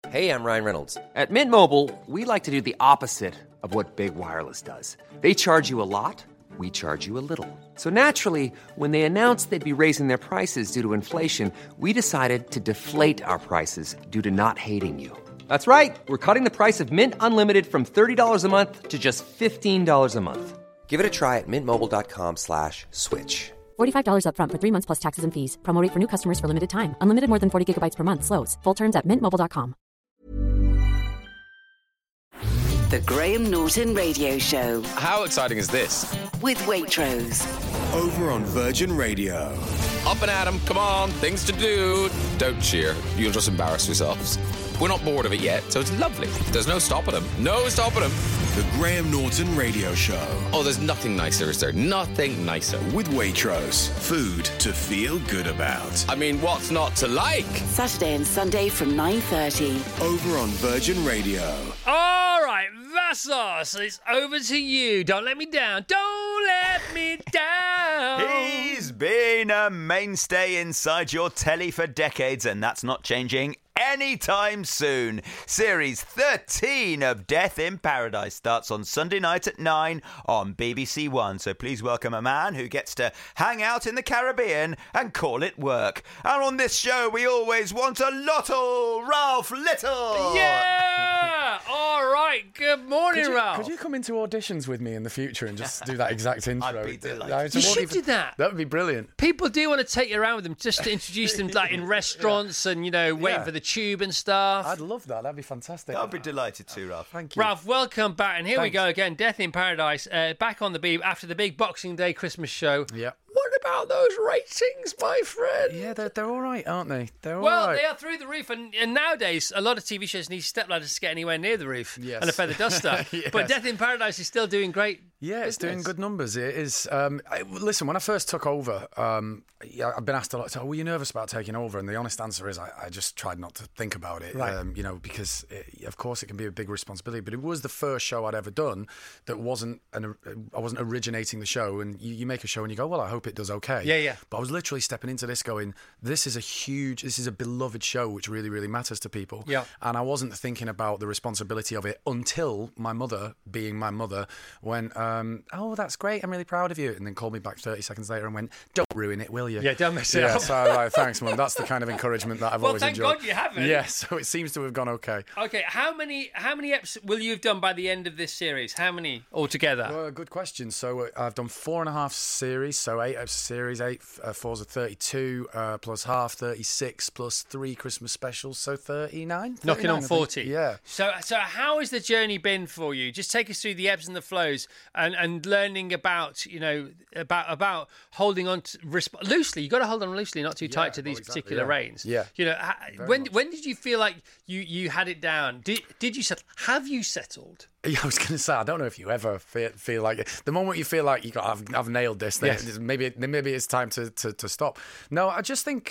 Hey, I'm Ryan Reynolds. At Mint Mobile, we like to do the opposite of what Big Wireless does. They charge you a lot, we charge you a little. So naturally, when they announced they'd be raising their prices due to inflation, we decided to deflate our prices due to not hating you. That's right. We're cutting the price of Mint Unlimited from $30 a month to just $15 a month. Give it a try at mintmobile.com/switch. $45 up front for 3 months plus taxes and fees. Promo rate for new customers for limited time. Unlimited more than 40 gigabytes per month. Slows full terms at mintmobile.com. The Graham Norton Radio Show. How exciting is this? With Waitrose. Over on Virgin Radio. Up and at 'em, come on, things to do. Don't cheer, you'll just embarrass yourselves. We're not bored of it yet, so it's lovely. There's no stopping them. No stopping them. The Graham Norton Radio Show. Oh, there's nothing nicer, is there? Nothing nicer. With Waitrose. Food to feel good about. I mean, what's not to like? Saturday and Sunday from 9:30. Over on Virgin Radio. All right, Vassos, it's over to you. Don't let me down. Don't let me down. He's been a mainstay inside your telly for decades, and that's not changing anytime soon. Series 13 of Death in Paradise starts on Sunday night at 9 on BBC One. So please welcome a man who gets to hang out in the Caribbean and call it work. And on this show, we always want a Lotto, Ralph Little. Yeah! All right, good morning, Ralph. Could you come into auditions with me in the future and just do that exact intro? I'd be delighted. You should do that. That would be brilliant. People do want to take you around with them just to introduce them like in restaurants and, you know, waiting for the tube and stuff. I'd love that. That'd be fantastic. I'd be delighted to, Ralph. Thank you. Ralph, welcome back. And here we Thanks. go again. Death in Paradise, back on the beat after the big Boxing Day Christmas show. Yeah. What about those ratings, my friend? Yeah, they're all right, aren't they? They're all Well, right. they are through the roof, and nowadays a lot of TV shows need stepladders to get anywhere near the roof Yes. and a feather duster. Yes. But Death in Paradise is still doing great. Yeah, it's doing business. good numbers. It is. Listen, when I first took over, I've been asked a lot. So, were you nervous about taking over? And the honest answer is, I just tried not to think about it. Right. Because of course it can be a big responsibility. But it was the first show I'd ever done that I wasn't originating the show. And you make a show and you go, well, I hope it does okay. Yeah. But I was literally stepping into this, going, this is a beloved show which really, really matters to people. Yeah. And I wasn't thinking about the responsibility of it until my mother, being my mother, went, oh, that's great, I'm really proud of you, and then called me back 30 seconds later and went, don't ruin it, will you? Yeah, don't mess it up. So I was like, thanks, Mum. That's the kind of encouragement that I've always thank enjoyed. God you haven't. Yeah, so it seems to have gone okay. Okay, how many episodes will you have done by the end of this series? How many altogether? Well, good question. So I've done 4.5 series, so 8 episodes series, 4's are 32, plus half 36, plus 3 Christmas specials, so 39. Knocking on 40. Yeah. So how has the journey been for you? Just take us through the ebbs and the flows and learning about, you know, about holding on to loosely. You got to hold on loosely, not too tight to these exactly, particular yeah. reins. Yeah. You know, when did you feel like you had it down? Did you settle? Have you settled? Yeah, I was going to say, I don't know if you ever feel like it. The moment you feel like I've nailed this, then Yes. maybe it's time to stop. No, I just think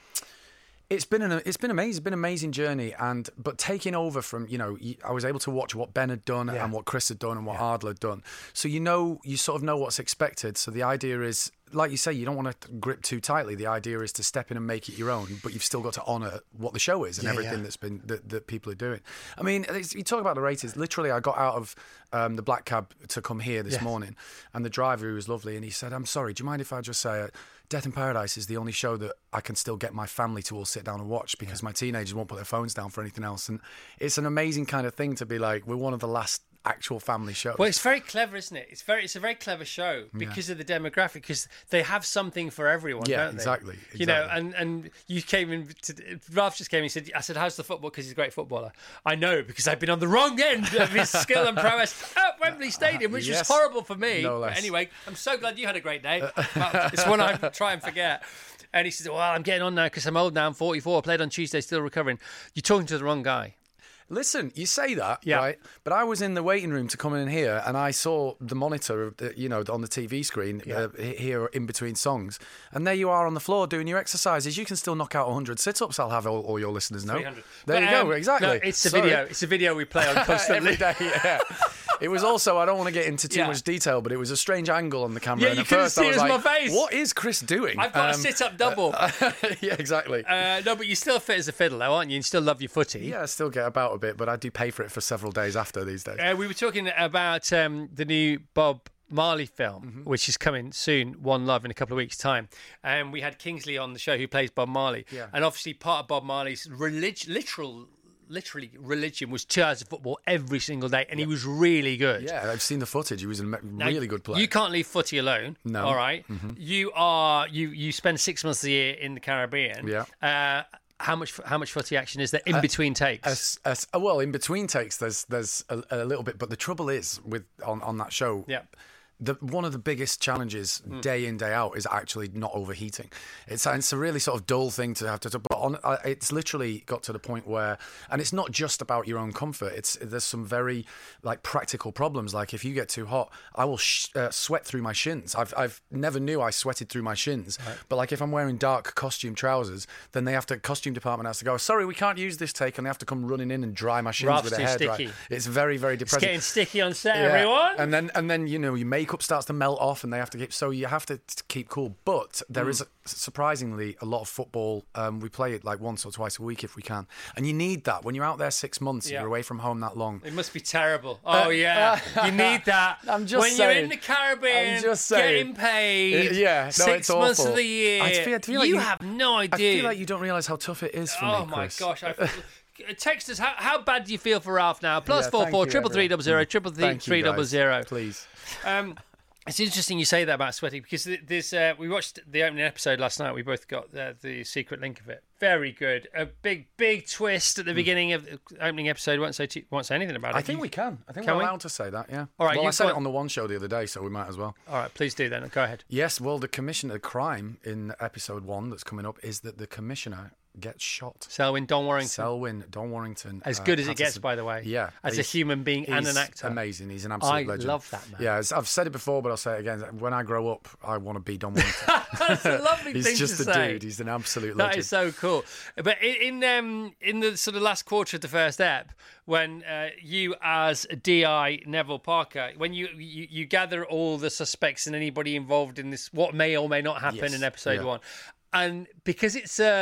it's been amazing. It's been an amazing journey, but taking over from, I was able to watch what Ben had done and what Chris had done and what Ardle had done. So you sort of know what's expected. So the idea is, like you say, you don't want to grip too tightly. The idea is to step in and make it your own, but you've still got to honour what the show is and everything that's been that people are doing. I mean, you talk about the ratings. Literally, I got out of the black cab to come here this morning, and the driver, who was lovely, and he said, "I'm sorry, do you mind if I just say Death in Paradise is the only show that I can still get my family to all sit down and watch because my teenagers won't put their phones down for anything else." And it's an amazing kind of thing to be like, we're one of the last actual family shows. Well, it's very clever, isn't it? It's a very clever show because of the demographic, because they have something for everyone, don't they? Exactly. You know, and you came in, Ralph just came in and I said, how's the football? Because he's a great footballer. I know, because I've been on the wrong end of his skill and prowess at Wembley Stadium, which was horrible for me. No less. But anyway, I'm so glad you had a great day. It's one I try and forget. And he says, well, I'm getting on now because I'm old now. I'm 44. I played on Tuesday, still recovering. You're talking to the wrong guy. Listen, you say that, right? But I was in the waiting room to come in here, and I saw the monitor, on the TV screen here in between songs, and there you are on the floor doing your exercises. You can still knock out 100 sit-ups. I'll have all your listeners know. 300. There you go. Exactly. No, it's a video. It's a video we play on constantly. Every day. Yeah. It was also, I don't want to get into too much detail, but it was a strange angle on the camera. Yeah, and you at couldn't first see I was it was like, my face. what is Chris doing? I've got a sit-up double. Yeah, exactly. No, but you still fit as a fiddle, though, aren't you? You still love your footy. Yeah, I still get about a bit, but I do pay for it for several days after these days. We were talking about the new Bob Marley film, which is coming soon, One Love, in a couple of weeks' time. And we had Kingsley on the show who plays Bob Marley. Yeah. And obviously part of Bob Marley's literally religion was 2 hours of football every single day, and he was really good. Yeah, I've seen the footage. He was a really good player. You can't leave footy alone. No. All right. You spend 6 months a year in the Caribbean. Yeah. How much footy action is there in between takes? Well, in between takes, there's a little bit, but the trouble is with on that show. Yeah. One of the biggest challenges day in, day out is actually not overheating. It's a really sort of dull thing to have to but on. It's literally got to the point where, and it's not just about your own comfort. There's some very like practical problems. Like if you get too hot, I will sweat through my shins. I've never knew I sweated through my shins. Right. But like if I'm wearing dark costume trousers, then costume department has to go, sorry, we can't use this take, and they have to come running in and dry my shins with a hairdryer. It's very, very depressing. It's getting sticky on set, everyone. And then your makeup starts to melt off, and they have to you have to keep cool. But there is surprisingly a lot of football. We play it like once or twice a week if we can, and you need that when you're out there 6 months. You're away from home that long. It must be terrible. Oh yeah, you need that. I'm just when saying. You're in the Caribbean, I'm just saying. getting paid. Yeah, no, 6 it's awful. months of the year. I feel like you have no idea. I feel like you don't realise how tough it is for me, Chris. Oh my gosh. Text us. How bad do you feel for Ralph now? +44 333 000 333 Please. It's interesting you say that about sweating, because there's we watched the opening episode last night. We both got the secret link of it. Very good. A big twist at the beginning of the opening episode. Won't say anything about it. I think we can. I think we're allowed to say that, yeah. All right. Well, I said it on the One show the other day, so we might as well. All right, please do then. Go ahead. Yes, well, the commissioner, the crime in episode 1 that's coming up is that the commissioner gets shot. Selwyn Don Warrington. As good as it gets, by the way. Yeah. As a human being and an actor. Amazing. He's an absolute legend. I love that man. Yeah, I've said it before, but I'll say it again. When I grow up, I want to be Don Warrington. That's a lovely thing to say. He's just a dude. He's an absolute legend. That is so cool. But in the sort of last quarter of the first ep, when you as DI Neville Parker, when you gather all the suspects and anybody involved in this, what may or may not happen in episode 1. And because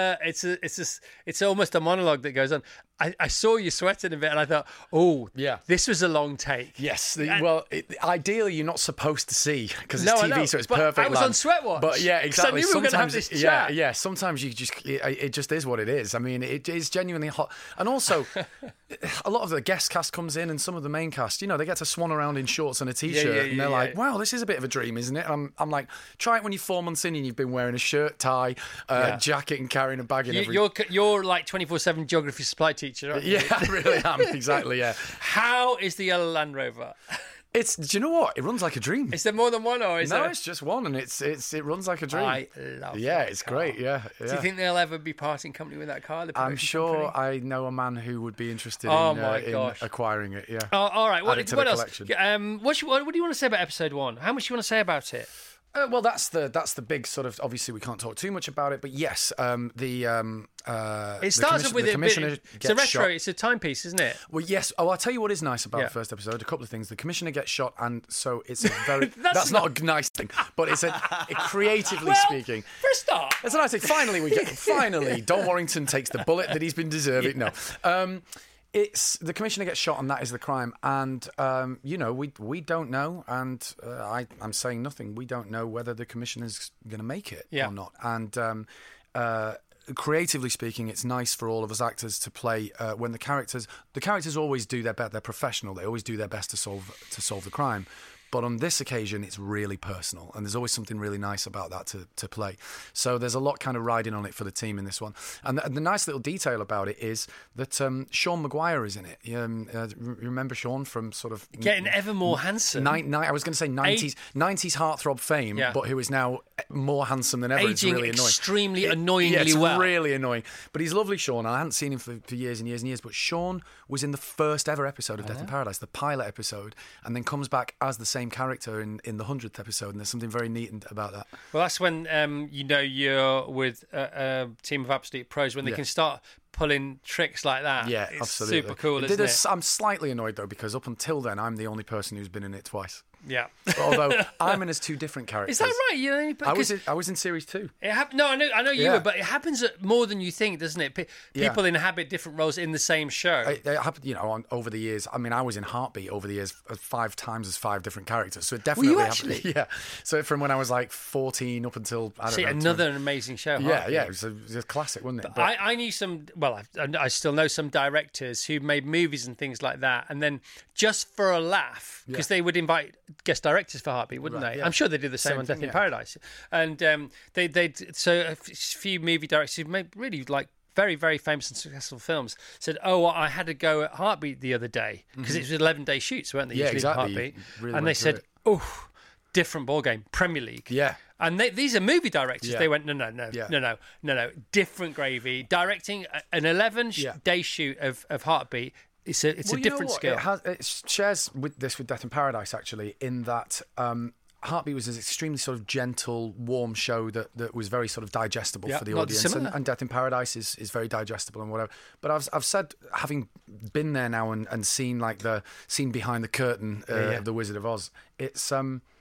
it's almost a monologue that goes on, I saw you sweating a bit, and I thought, this was a long take. Yes, ideally you're not supposed to see because it's No, I TV, know, so it's but perfect. I was on Sweat Watch. But yeah, exactly. I knew we were going to have this chat. Yeah. Sometimes you it just is what it is. I mean, it is genuinely hot, and also a lot of the guest cast comes in, and some of the main cast, they get to swan around in shorts and a t-shirt, and they're like, "Wow, this is a bit of a dream, isn't it?" And I'm like, "Try it when you're 4 months in and you've been wearing a shirt, tie, jacket, and carrying a bag in every." You're like 24/7 geography supply teacher, aren't you? Yeah, I really am. Exactly. Yeah. How is the yellow Land Rover? Do you know what? It runs like a dream. Is there more than one, or is there? No, it's just one, and it runs like a dream. I love it. Yeah, it's great. Yeah. Do you think they'll ever be parting company with that car? I'm sure I know a man who would be interested in acquiring it. Yeah. Oh, all right. What else? Collection. What do you want to say about episode 1? How much do you want to say about it? Well, that's the big sort of. Obviously, we can't talk too much about it, but yes, it starts off with it's a retro. Shot. It's a timepiece, isn't it? Well, yes. Oh, I'll tell you what is nice about the first episode. A couple of things. The commissioner gets shot, and so it's a very. that's not a nice thing, but it's creatively speaking. For a start, it's a nice thing. Finally, Don Warrington takes the bullet that he's been deserving. No. It's the commissioner gets shot, and that is the crime. And we don't know, and I'm saying nothing. We don't know whether the commissioner's going to make it or not. And creatively speaking, it's nice for all of us actors to play when the characters always do their best. They're professional. They always do their best to solve the crime. But on this occasion, it's really personal, and there's always something really nice about that to play. So there's a lot kind of riding on it for the team in this one. And the nice little detail about it is that Sean Maguire is in it. Remember Sean from sort of... Getting ever more handsome. I was going to say 90s heartthrob fame, but who is now more handsome than ever. Aging it's really extremely annoyingly it's well. Really annoying. But he's lovely, Sean. I hadn't seen him for years and years and years, but Sean was in the first ever episode of Death in Paradise, the pilot episode, and then comes back as the same character in the 100th episode, and there's something very neat about that. Well, that's when you're with a team of absolute pros, when they can start pulling tricks like that. Yeah, it's absolutely. super cool, isn't it? I'm slightly annoyed though because up until then, I'm the only person who's been in it twice. Yeah. Although I'm in as two different characters. Is that right? You know, I was in series 2. No, I know you Yeah. were, but it happens more than you think, doesn't it? People inhabit different roles in the same show. It happened, over the years. I mean, I was in Heartbeat over the years 5 times as 5 different characters. So it definitely Were you happened. actually? Yeah. So from when I was like 14 up until I don't know. Another amazing show. Yeah, Heartbeat. yeah. It was a classic, wasn't it? I knew some. Well, I still know some directors who made movies and things like that, and then just for a laugh, because they would invite guest directors for Heartbeat, wouldn't Right, they? yeah. I'm sure they did the same on Death thing, in yeah. Paradise, and so a few movie directors who made really like very, very famous and successful films said, "Oh, well, I had to go at Heartbeat the other day because it was 11-day shoots, weren't they? Yeah, usually at exactly. Heartbeat, Really and went they through said, it. "Oh, different ballgame, Premier League." Yeah. And these are movie directors. Yeah. They went, no, Yeah. different gravy. Directing an 11-day shoot of Heartbeat, it's a different skill. It shares with Death in Paradise, actually, in that Heartbeat was an extremely sort of gentle, warm show that was very sort of digestible for the not audience. dissimilar. And Death in Paradise is very digestible and whatever. But I've said, having been there now and seen like the scene behind the curtain of The Wizard of Oz, it's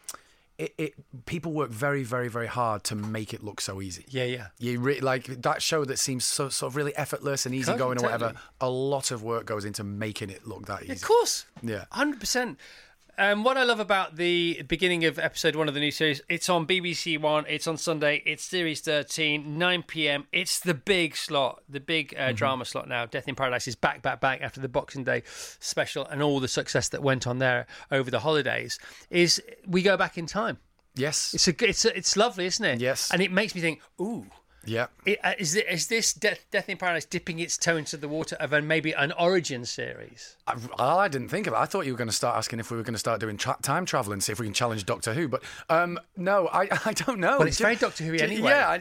people work very, very, very hard to make it look so easy. Yeah. Like that show that seems so sort of really effortless and easygoing or whatever. Totally. A lot of work goes into making it look that easy. Of course. Yeah. 100%. What I love about the beginning of episode 1 of the new series, it's on BBC One, it's on Sunday, it's series 13, 9 p.m. It's the big slot, the big drama slot now. Death in Paradise is back after the Boxing Day special and all the success that went on there over the holidays. Is we go back in time. Yes. It's lovely, isn't it? Yes. And it makes me think, ooh. Yeah. Is this Death in Paradise dipping its toe into the water of maybe an origin series? I didn't think of it. I thought you were going to start asking if we were going to start doing time travel and see if we can challenge Doctor Who. But no, I don't know. Well, it's very Doctor Who anyway. Yeah,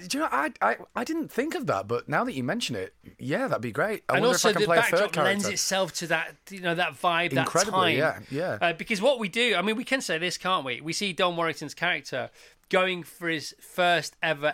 I didn't think of that. But now that you mention it, yeah, that'd be great. I and wonder also if I can the play a third backdrop character. lends itself to that, that vibe, Incredibly, that time. yeah. Because what we do, I mean, we can say this, can't we? We see Don Warrington's character going for his first ever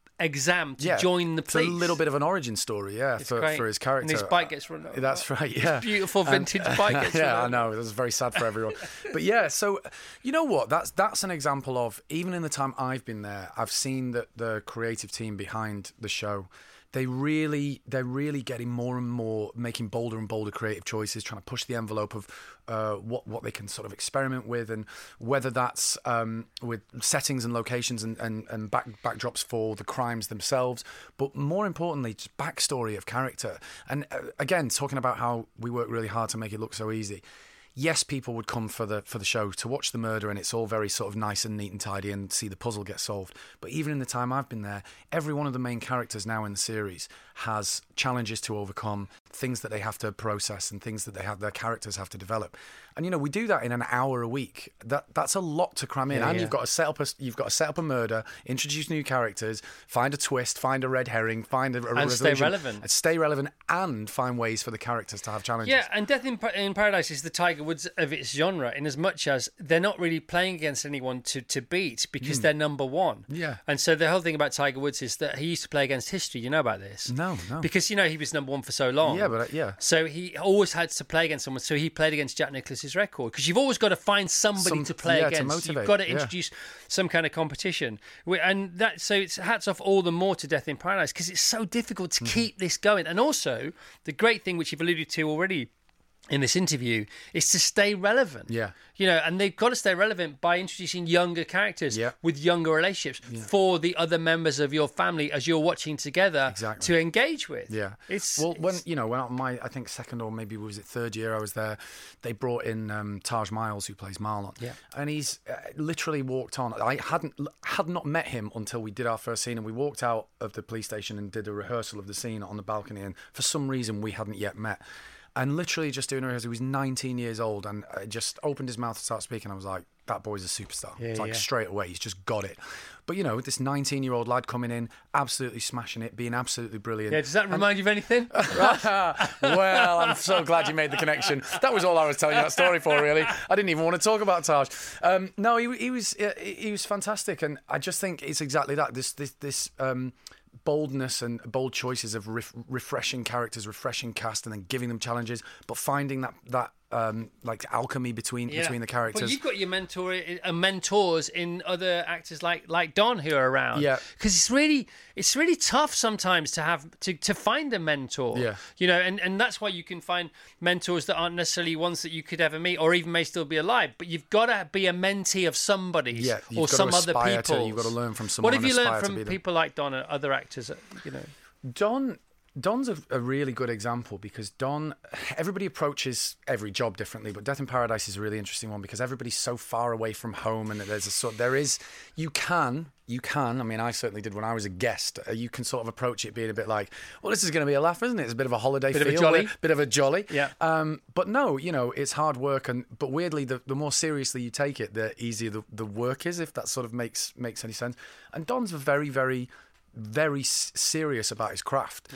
exam to join the police. It's a little bit of an origin story, for his character. And his bike gets run over. That's right, yeah. Beautiful vintage bike gets run over. Yeah, I know. It was very sad for everyone. But yeah, so you know what? That's an example of, even in the time I've been there, I've seen that the creative team behind the show, they're really getting more and more, making bolder and bolder creative choices, trying to push the envelope of what they can sort of experiment with, and whether that's with settings and locations and backdrops for the crimes themselves, but more importantly, just backstory of character. And again, talking about how we work really hard to make it look so easy. Yes, people would come for the show to watch the murder, and it's all very sort of nice and neat and tidy, and see the puzzle get solved. But even in the time I've been there, every one of the main characters now in the series has challenges to overcome, things that they have to process, and things that their characters have to develop. And we do that in an hour a week. That's a lot to cram in. Yeah, and yeah. you've got to set up a murder, introduce new characters, find a twist, find a red herring, find a resolution, stay relevant. and stay relevant, and find ways for the characters to have challenges. Yeah, and Death in Paradise is the Tiger Woods of its genre, in as much as they're not really playing against anyone to beat, because they're number one. Yeah. And so the whole thing about Tiger Woods is that he used to play against history. You know about this? No. Because he was number one for so long. Yeah, but yeah. So he always had to play against someone. So he played against Jack Nicklaus's record, because you've always got to find somebody to play to against. motivate, You've got to yeah. introduce some kind of competition, and so it's hats off all the more to Death in Paradise, because it's so difficult to keep this going. And also the great thing, which you've alluded to already in this interview, is to stay relevant. Yeah. And they've got to stay relevant by introducing younger characters with younger relationships for the other members of your family as you're watching together to engage with. Yeah. When my, I think second or maybe was it third year I was there, they brought in Taj Miles, who plays Marlon. Yeah. And he's literally walked on. I had not met him until we did our first scene, and we walked out of the police station and did a rehearsal of the scene on the balcony, and for some reason we hadn't yet met. And literally just doing a rehearsal, he was 19 years old, and just opened his mouth to start speaking. I was like, that boy's a superstar. It's like straight away, he's just got it. But this 19-year-old lad coming in, absolutely smashing it, being absolutely brilliant. Yeah, does that remind you of anything? Well, I'm so glad you made the connection. That was all I was telling you that story for, really. I didn't even want to talk about Taj. No, he was fantastic, and I just think it's exactly that. This boldness and bold choices of refreshing characters, refreshing cast, and then giving them challenges, but finding that like alchemy between the characters. But you've got your mentors in other actors like Don who are around. Yeah. Because it's really tough sometimes to have to find a mentor. Yeah. You know, and that's why you can find mentors that aren't necessarily ones that you could ever meet or even may still be alive. But you've got to be a mentee of somebody's or some other people. You've got to learn from someone. What have you learned from people like Don and other actors? You know, Don's a really good example because everybody approaches every job differently, but Death in Paradise is a really interesting one because everybody's so far away from home, and you can, I mean, I certainly did when I was a guest, you can sort of approach it being a bit like, well, this is going to be a laugh, isn't it? It's a bit of a holiday feel. Bit of a jolly. Yeah. But no, you know, it's hard work, but weirdly, the more seriously you take it, the easier the work is, if that sort of makes any sense. And Don's a very, very serious about his craft,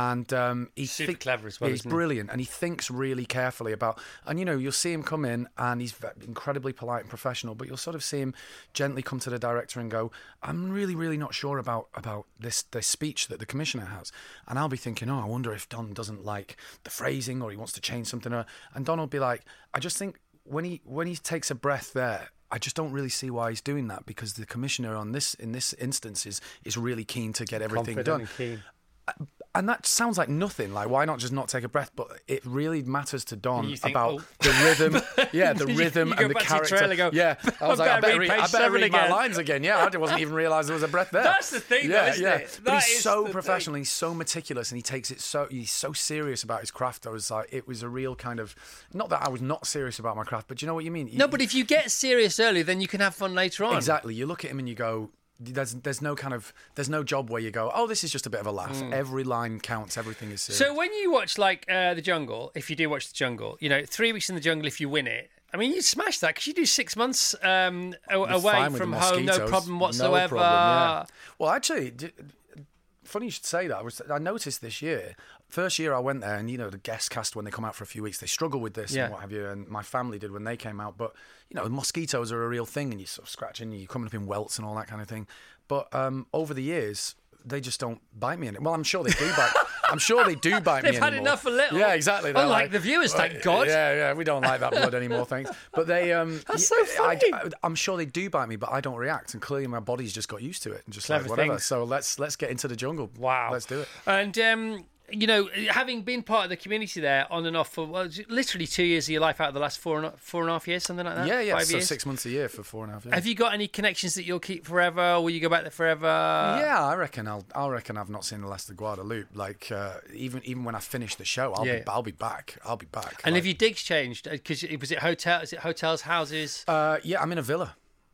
and he's super clever as well. He's brilliant, and he thinks really carefully about. And you know, you'll see him come in, and he's incredibly polite and professional, but you'll sort of see him gently come to the director and go, "I'm really, really not sure about this speech that the commissioner has," and I'll be thinking, "Oh, I wonder if Don doesn't like the phrasing, or he wants to change something," and Don will be like, "I just think when he takes a breath there." I just don't really see why he's doing that, because the commissioner in this instance is really keen to get everything done. And keen. And that sounds like nothing. Like, why not just not take a breath? But it really matters to Don about the rhythm. Yeah, the rhythm and the character. I was like, I better read my lines again. Yeah, I wasn't even realise there was a breath there. That's the thing, though, isn't it? But he's so professional, he's so meticulous, and he takes it he's so serious about his craft. I was like, it was a real kind of, not that I was not serious about my craft, but you know what you mean? No, but if you get serious early, then you can have fun later on. Exactly. You look at him and you go, there's no job where you go, oh, this is just a bit of a laugh. Every line counts. Everything is serious. So when you watch like The Jungle, if you do watch The Jungle, you know, 3 weeks in the jungle, if you win it, I mean, you smash that because you do 6 months away from home, no problem whatsoever. No problem, yeah. Well, actually, funny you should say that. I noticed this year. First year I went there, and you know, the guest cast, when they come out for a few weeks, they struggle with this and what have you. And my family did when they came out. But you know, mosquitoes are a real thing, and you're sort of scratching, you're coming up in welts and all that kind of thing. But over the years, they just don't bite me. Well, I'm sure they do bite. I'm sure they do bite me anymore. They've had enough a little. Yeah, exactly. Unlike the viewers, thank God. Yeah, we don't like that blood anymore, thanks. But they, that's so funny. I'm sure they do bite me, but I don't react, and clearly my body's just got used to it and just Clever like whatever. things. So let's get into the jungle. Wow, let's do it. And you know, having been part of the community there on and off for literally 2 years of your life out of the last four and a half years, something like that. Yeah. 5 so years? 6 months a year for 4.5 years. Have you got any connections that you'll keep forever? Or will you go back there forever? Yeah, I reckon I've not seen the last of Guadalupe. Like even when I finish the show, I'll be back. And have your digs changed? Because was it hotel? Is it hotels, houses? Yeah, I'm in a villa.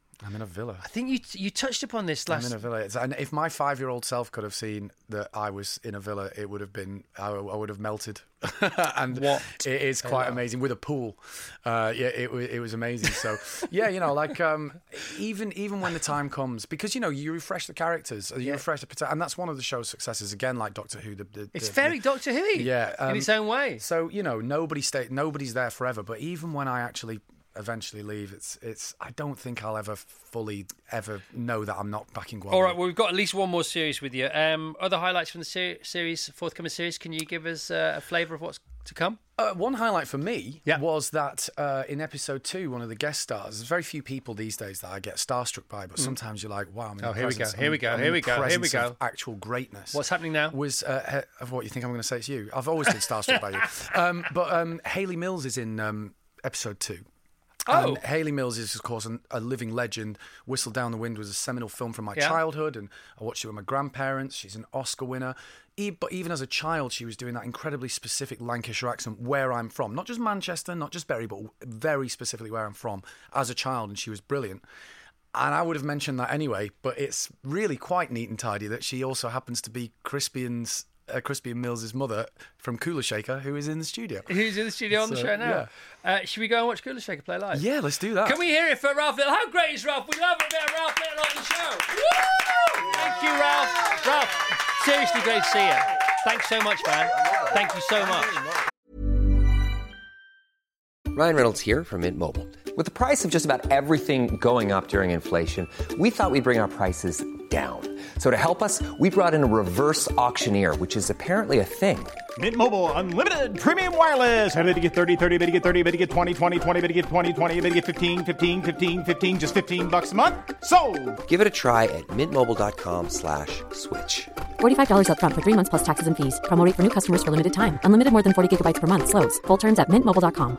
I think you touched upon this last. I'm in a villa. And if my 5-year-old self could have seen that I was in a villa, it would have been, I would have melted. And it is quite amazing with a pool. It was amazing. So yeah, you know, like even when the time comes, because you know, you refresh the characters, you refresh and that's one of the show's successes. Again, like Doctor Who, it's very Doctor Who. Yeah, in its own way. So you know, nobody's there forever. But even when I actually eventually leave, it's I don't think I'll ever fully know that I'm not back in Guadalupe. All right, well, we've got at least one more series with you. Other highlights from the forthcoming series, can you give us a flavour of what's to come? One highlight for me was that in episode 2, one of the guest stars, there's very few people these days that I get starstruck by, but sometimes you're like, wow, I'm in the presence. Here we go. Of actual greatness. What's happening now? Was of what you think I'm going to say it's you. I've always been starstruck by you. But Hayley Mills is in episode 2. And Hayley Mills is, of course, a living legend. Whistle Down the Wind was a seminal film from my childhood, and I watched it with my grandparents. She's an Oscar winner. But even as a child, she was doing that incredibly specific Lancashire accent, where I'm from. Not just Manchester, not just Bury, but very specifically where I'm from as a child, and she was brilliant. And I would have mentioned that anyway, but it's really quite neat and tidy that she also happens to be Crispy and Mills' mother from Cooler Shaker, who is in the studio. Who's in the studio on the show now. Yeah. Should we go and watch Cooler Shaker play live? Yeah, let's do that. Can we hear it for Ralph Little? How great is Ralph? We love a bit of Ralph Little on the show. Woo! Thank you, Ralph. Ralph, seriously great to see you. Thanks so much, man. Thank you so much. Ryan Reynolds here from Mint Mobile. With the price of just about everything going up during inflation, we thought we'd bring our prices down. So to help us, we brought in a reverse auctioneer, which is apparently a thing. Mint Mobile Unlimited Premium Wireless. How to get 30, 30, bit to get 30, bit to get 20, 20, 20, bit to get 20, 20, bit to get 15, 15, 15, 15, just $15 a month? Sold! Give it a try at mintmobile.com/switch. $45 up front for 3 months plus taxes and fees. Promo rate for new customers for limited time. Unlimited more than 40 gigabytes per month. Slows full terms at mintmobile.com.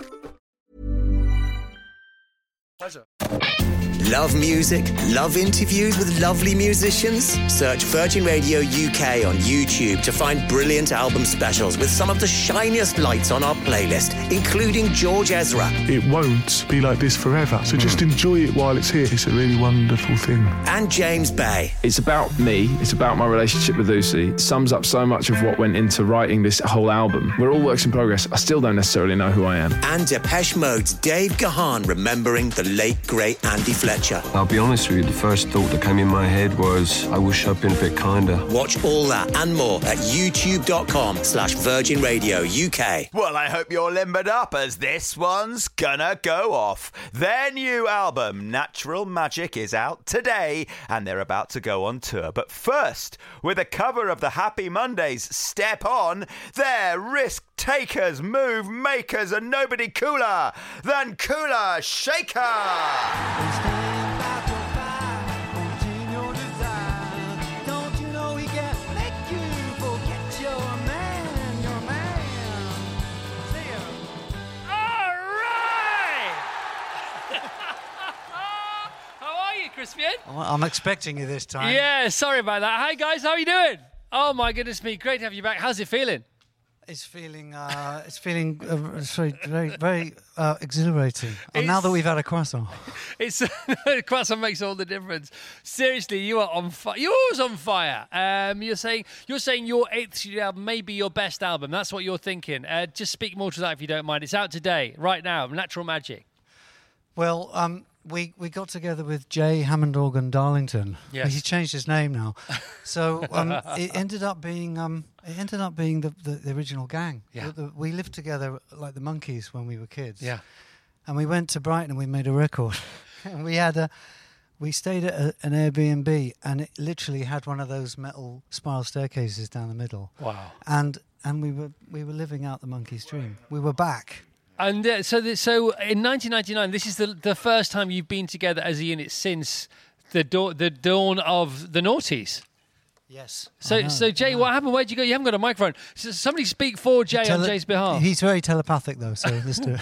Pleasure. Love music? Love interviews with lovely musicians? Search Virgin Radio UK on YouTube to find brilliant album specials with some of the shiniest lights on our playlist, including George Ezra. It won't be like this forever, so just enjoy it while it's here. It's a really wonderful thing. And James Bay. It's about me. It's about my relationship with Lucy. It sums up so much of what went into writing this whole album. We're all works in progress. I still don't necessarily know who I am. And Depeche Mode's Dave Gahan remembering the late, great Andy Fletcher. I'll be honest with you, the first thought that came in my head was, I wish I'd been a bit kinder. Watch all that and more at youtube.com/Virgin Radio UK. Well, I hope you're limbered up, as this one's gonna go off. Their new album, Natural Magic, is out today, and they're about to go on tour. But first, with a cover of the Happy Mondays' Step On, they're risk takers, move makers, and nobody cooler than Cooler Shaker. Crispian? I'm expecting you this time. Yeah, sorry about that. Hi guys, how are you doing? Oh my goodness me, great to have you back. How's it feeling? It's feeling very exhilarating. And now that we've had a croissant. Croissant makes all the difference. Seriously, you are on fire. You're always on fire. You're saying your 8th studio album may be your best album. That's what you're thinking. Just speak more to that if you don't mind. It's out today, right now, Natural Magic. Well, we got together with Jay Hammond Organ Darlington. Yes. He's changed his name now. So it ended up being the original gang. Yeah. We lived together like the Monkees when we were kids. Yeah. And we went to Brighton and we made a record. And we stayed at an Airbnb, and it literally had one of those metal spiral staircases down the middle. Wow. And we were living out the Monkees' dream. We were back. And so in 1999, this is the first time you've been together as a unit since the dawn of the noughties. Yes. So Jay, what happened? Where'd you go? You haven't got a microphone. So somebody speak for Jay on Jay's behalf. He's very telepathic though, so let's do it.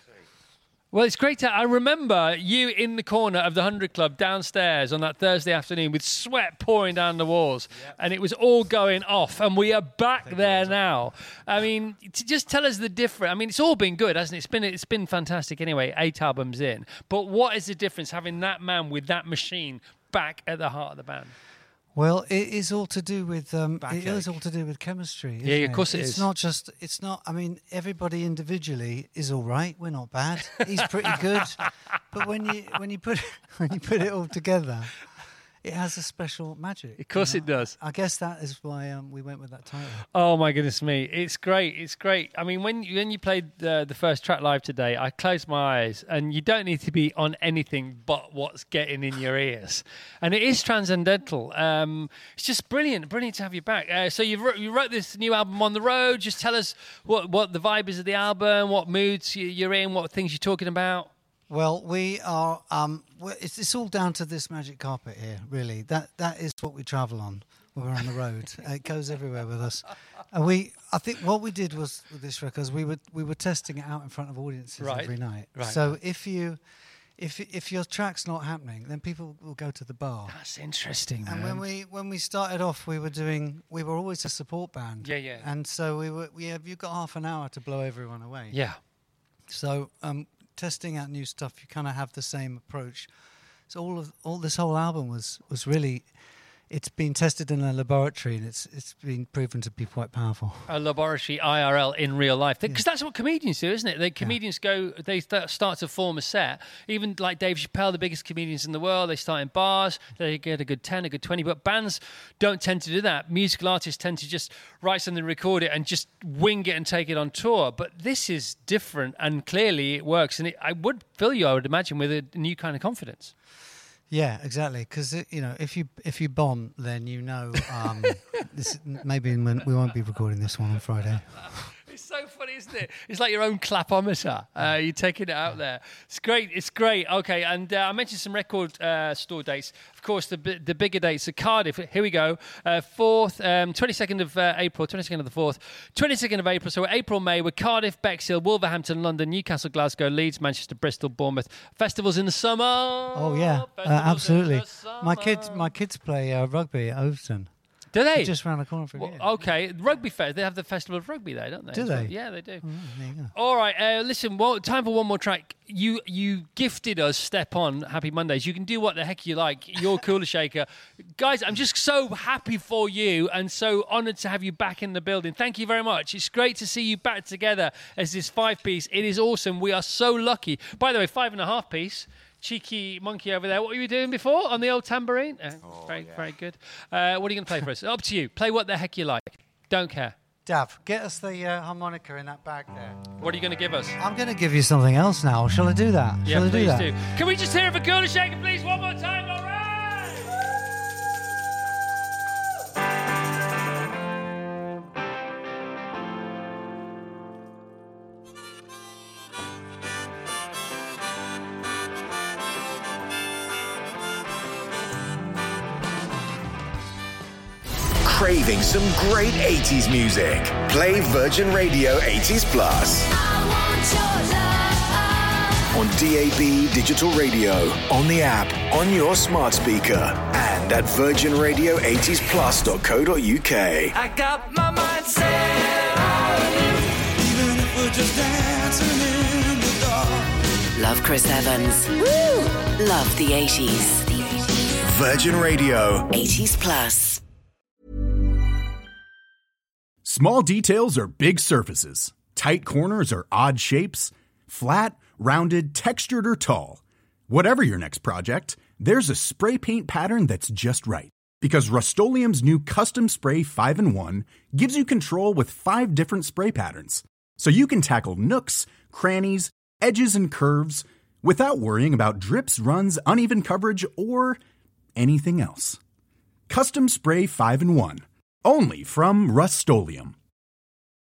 Well, it's great. I remember you in the corner of the 100 Club downstairs on that Thursday afternoon with sweat pouring down the walls, and it was all going off, and we are back there now. I mean, just tell us the difference. I mean, it's all been good, hasn't it? It's been fantastic anyway, 8 albums in. But what is the difference having that man with that machine back at the heart of the band? Well, it is all to do with chemistry. Yeah, of course it is. It's not just. It's not. I mean, everybody individually is all right. We're not bad. He's pretty good. But when you put it all together, it has a special magic. Of course it does. I guess that is why we went with that title. Oh my goodness me, it's great. It's great. I mean, when you played the first track live today, I closed my eyes, and you don't need to be on anything but what's getting in your ears, and it is transcendental. It's just brilliant to have you back. So you wrote this new album on the road. Just tell us what the vibe is of the album, what moods you're in, what things you're talking about. Well, we are. It's all down to this magic carpet here, really. That is what we travel on when we're on the road. It goes everywhere with us. And I think what we did was with this record, is we were testing it out in front of audiences every night. Right. So if your track's not happening, then people will go to the bar. That's interesting. And man. when we started off, we were always a support band. Yeah. And so you've got half an hour to blow everyone away. Yeah. So testing out new stuff, you kind of have the same approach. So all this whole album was really it's been tested in a laboratory, and it's been proven to be quite powerful. A laboratory IRL in real life, because that's what comedians do, isn't it? Comedians they start to form a set. Even like Dave Chappelle, the biggest comedians in the world, they start in bars. They get a good 10, a good 20, but bands don't tend to do that. Musical artists tend to just write something, record it, and just wing it and take it on tour. But this is different, and clearly it works. And I would fill you, I would imagine, with a new kind of confidence. Yeah, exactly. Because if you bomb, then this, maybe we won't be recording this one on Friday. It's so funny, isn't it? It's like your own clapometer. You're taking it out there. It's great. It's great. Okay, and I mentioned some record store dates. Of course, the bigger dates are Cardiff. Here we go. 22nd of April, 22nd of the 4th, 22nd of April. So April, May, with Cardiff, Bexhill, Wolverhampton, London, Newcastle, Glasgow, Leeds, Manchester, Bristol, Bournemouth. Festivals in the summer. Oh yeah, absolutely. My kids play rugby at Overton. Do they? Just round the corner from here. Okay, Rugby Fest. They have the Festival of Rugby there, don't they? Do they? Yeah, they do. Oh, there you go. All right, listen, time for one more track. You gifted us Step On Happy Mondays. You can do what the heck you like. You're Cooler Shaker. Guys, I'm just so happy for you and so honoured to have you back in the building. Thank you very much. It's great to see you back together as this 5-piece. It is awesome. We are so lucky. By the way, 5.5-piece. Cheeky monkey over there. What were you doing before on the old tambourine? Very good. What are you going to play for us? Up to you. Play what the heck you like. Don't care. Dav, get us the harmonica in that bag there. What are you going to give us? I'm going to give you something else now. Shall I do that? Yeah, Shall I please do that? do. Can we just hear it for Cooler Shaker, please? One more time. All right. Craving some great 80s music? Play Virgin Radio 80s Plus. On DAB Digital Radio, on the app, on your smart speaker, and at virginradio80splus.co.uk. I got my mind set on you, even if we're just dancing in the dark. Love Chris Evans. Woo! Love the 80s. Virgin Radio 80s Plus. Small details are big surfaces. Tight corners are odd shapes. Flat, rounded, textured, or tall. Whatever your next project, there's a spray paint pattern that's just right. Because Rust-Oleum's new Custom Spray 5-in-1 gives you control with 5 different spray patterns. So you can tackle nooks, crannies, edges, and curves without worrying about drips, runs, uneven coverage, or anything else. Custom Spray 5-in-1. Only from Rust-Oleum.